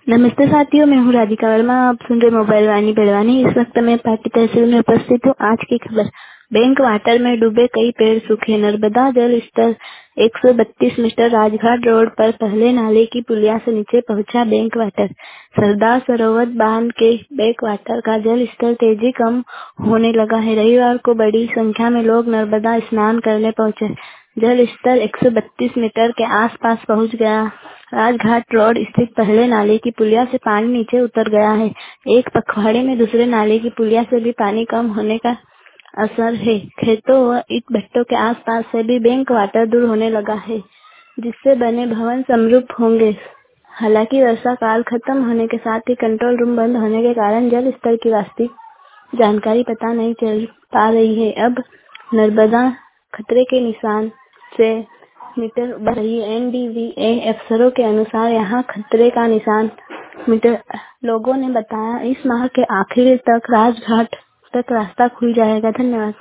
नमस्ते साथियों, मैं हूँ राधिका वर्मा। आप सुन रहे मोबाइल वाणी बेड़वानी। इस वक्त मैं पाटी तहसील में उपस्थित हूँ। आज की खबर, बैंक वाटर में डूबे कई पेड़ सूखे। नर्मदा जल स्तर 132 मीटर, राजघाट रोड पर पहले नाले की पुलिया से नीचे पहुंचा बैंक वाटर। सरदार सरोवर बांध के बैंक वाटर का जल स्तर तेजी कम होने लगा है। रविवार को बड़ी संख्या में लोग नर्मदा स्नान करने पहुंचे। जल स्तर 132 मीटर के आसपास पहुंच गया। राजघाट रोड स्थित पहले नाले की पुलिया से पानी नीचे उतर गया है। एक पखवाड़े में दूसरे नाले की पुलिया से भी पानी कम होने का असर है। खेतों व ईंट भट्टों के आसपास से भी बैंक वाटर दूर होने लगा है, जिससे बने भवन समरूप होंगे। हालांकि वर्षा काल खत्म होने के साथ ही कंट्रोल रूम बंद होने के कारण जल स्तर की वास्तविक जानकारी पता नहीं चल पा रही है। अब नर्मदा खतरे के निशान से मीटर बढ़ रही है। एनडीवीए अफसरों के अनुसार यहाँ खतरे का निशान मीटर। लोगों ने बताया इस माह के आखिर तक राजघाट तक रास्ता खुल जाएगा। धन्यवाद।